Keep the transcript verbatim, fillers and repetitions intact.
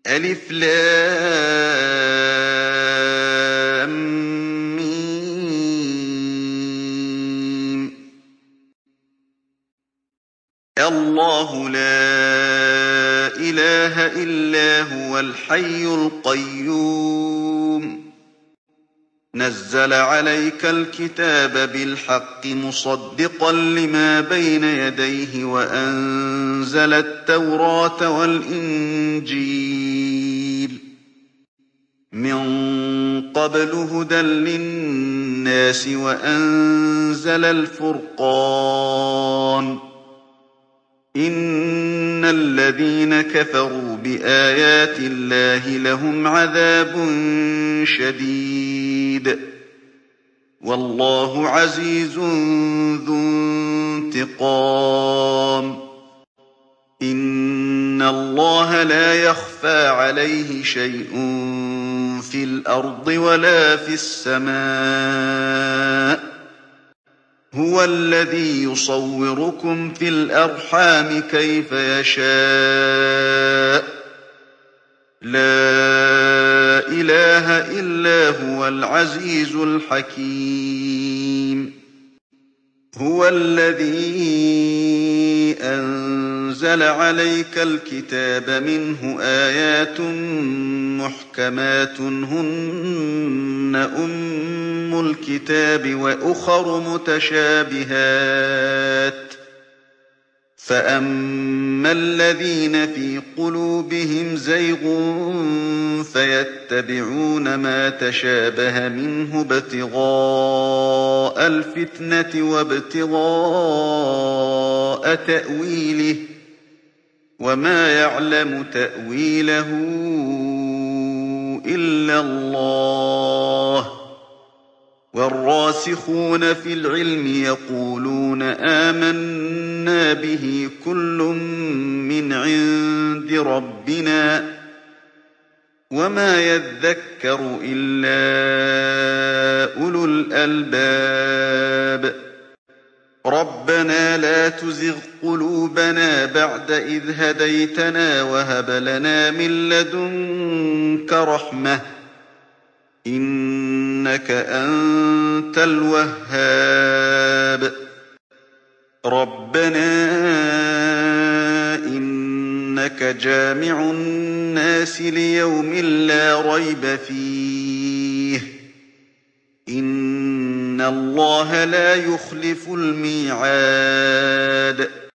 ألف لام ميم. الله لا إله إلا هو الحي القيوم نزل عليك الكتاب بالحق مصدقا لما بين يديه وأنزل التوراة والإنجيل من قبل هدى للناس وأنزل الفرقان إن الذين كفروا بآيات الله لهم عذاب شديد والله عزيز ذو انتقام إن الله لا يخفى عليه شيء في الأرض ولا في السماء هو الذي يصوركم في الأرحام كيف يشاء لا إله إلا هو العزيز الحكيم هو الذي أنزل عليك الكتاب منه آيات محكمات هن أم الكتاب وأخر متشابهات فأما الذين في قلوبهم زيغ فيتبعون ما تشابه منه ابتغاء الفتنة وابتغاء تأويله وما يعلم تأويله إلا الله والراسخون في العلم يقولون آمنا به كل من عند ربنا وما يذكر إلا أولو الألباب ربنا لا تزغ قلوبنا بعد إذ هديتنا وهب لنا من لدنك رحمة إنك أنت الوهاب ربنا إنك جامع الناس ليوم لا ريب فيه إن الله لا يخلف الميعاد